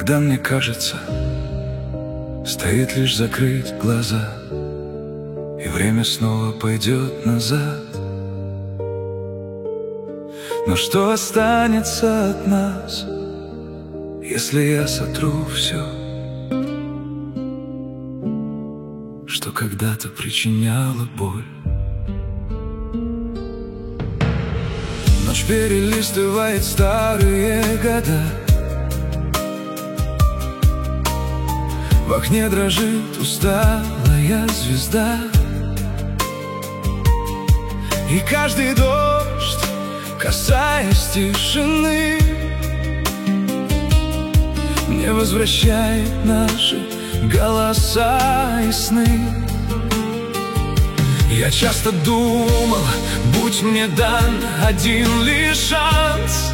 Иногда мне кажется, стоит лишь закрыть глаза, и время снова пойдет назад. Но что останется от нас, если я сотру все, что когда-то причиняло боль? Ночь перелистывает старые года, в окне дрожит усталая звезда, и каждый дождь, касаясь тишины, мне возвращает наши голоса и сны. Я часто думал, будь мне дан один лишь шанс,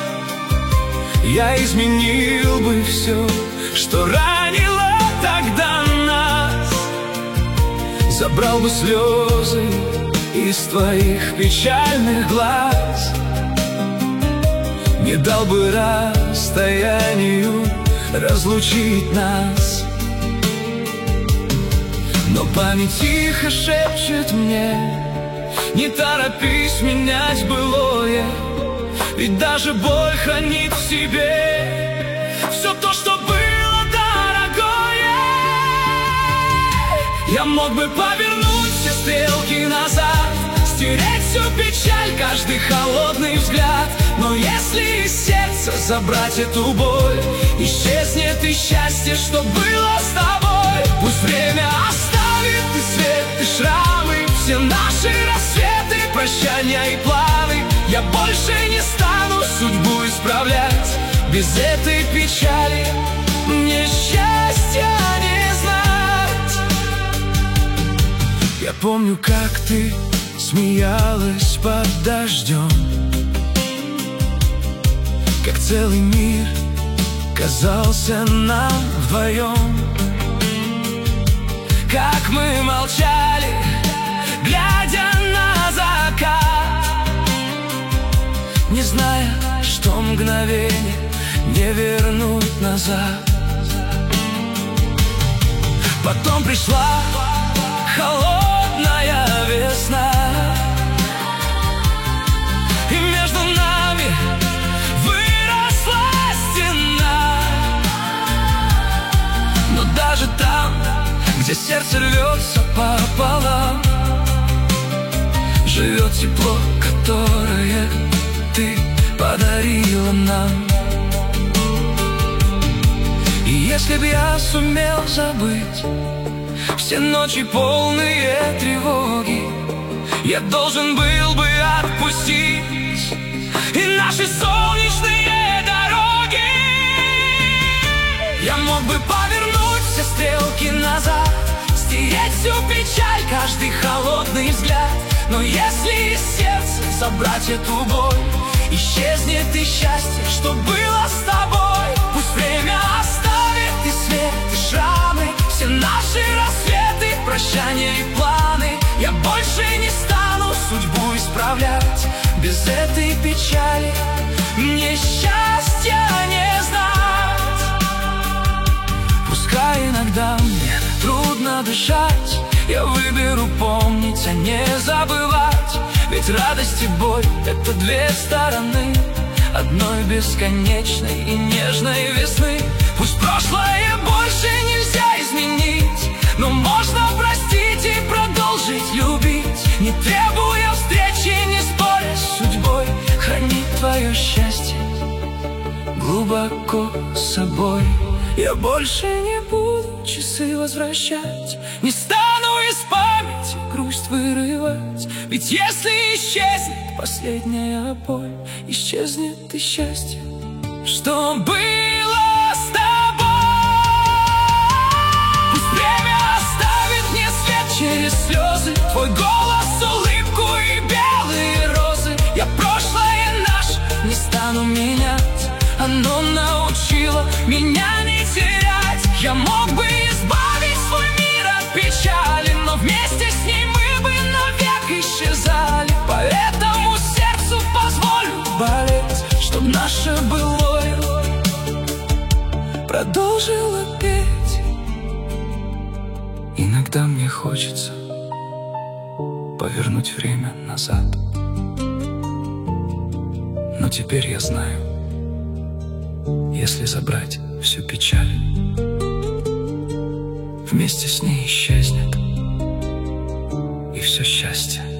я изменил бы все, что ранило тогда нас, забрал бы слезы из твоих печальных глаз, не дал бы расстоянию разлучить нас. Но память тихо шепчет мне: не торопись менять былое, ведь даже боль хранит в себе все то, что было дорогое. Я мог бы повернуть все стрелки назад, стереть всю печаль, каждый холодный взгляд, но если из сердца забрать эту боль, исчезнет и счастье, что было с тобой. Пусть время оставит и свет, и шрамы, все наши рассветы, прощания и планы. Я больше не стану судьбу исправлять, без этой печали мне счастья не знать. Я помню, как ты смеялась под дождем, как целый мир казался нам вдвоем, как мы молчали, глядя на закат, не зная, что мгновение не вернуть назад. Потом пришла холодная весна, и между нами выросла стена. Но даже там, где сердце рвется пополам, живет тепло, которое ты подарила нам. И если б я сумел забыть все ночи полные тревоги, я должен был бы отпустить и наши солнечные дороги. Я мог бы повернуть все стрелки назад, стереть всю печаль, каждый холодный взгляд, но если из сердца забрать эту боль, исчезнет и счастье, что было с тобой. Пусть время оставит и свет, и шрамы, все наши рассветы, прощания и планы. Я больше не стану судьбу исправлять, без этой печали мне счастья не знать. Пускай иногда мне трудно дышать, я выберу помнить, а не забывать. Ведь радость и боль — это две стороны одной бесконечной и нежной весны. Пусть прошлое больше нельзя изменить, но можно простить и продолжить любить, не требуя встречи, не споря с судьбой. Храни твое счастье глубоко с собой. Я больше не буду часы возвращать, не стану из памяти грусть вырывать. Ведь если исчезнет последняя боль, исчезнет и счастье, что было с тобой. Пусть время оставит мне свет через слезы, твой голос, улыбку и белые розы. Я прошлое наше не стану менять, оно научило меня не терять. Я мог бы избавить свой мир от печали, но вместе с ней мы бы навек исчезали. Поэтому сердцу позволю болеть, чтоб наше былое Иногда мне хочется повернуть время назад, но теперь я знаю, если забрать всю печаль, вместе с ней исчезнет и все счастье.